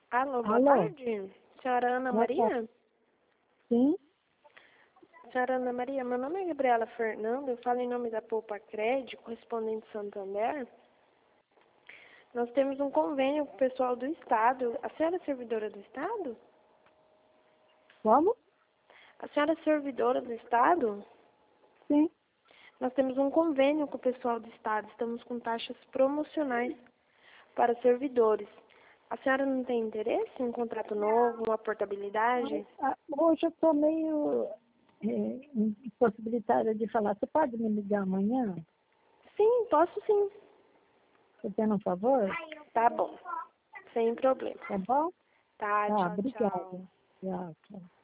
Alô, boa Alô? tarde. Senhora Ana Boa tarde. Maria? Sim? Senhora Ana Maria, meu nome é Gabriela Fernanda, eu falo em nome da Poupa Crédito, correspondente Santander. Nós temos um convênio com o pessoal do Estado. A senhora é servidora do Estado? Como? A senhora é servidora do Estado? Sim. Nós temos um convênio com o pessoal do Estado. Estamos com taxas promocionais para servidores. A senhora não tem interesse em um contrato novo, uma portabilidade? Hoje eu estou meio impossibilitada de falar. Você pode me ligar amanhã? Sim, posso sim. Você tem um favor? Tá bom, sem problema. Tá bom? Tá, Tá, tchau, tchau. obrigada. Tchau, tchau.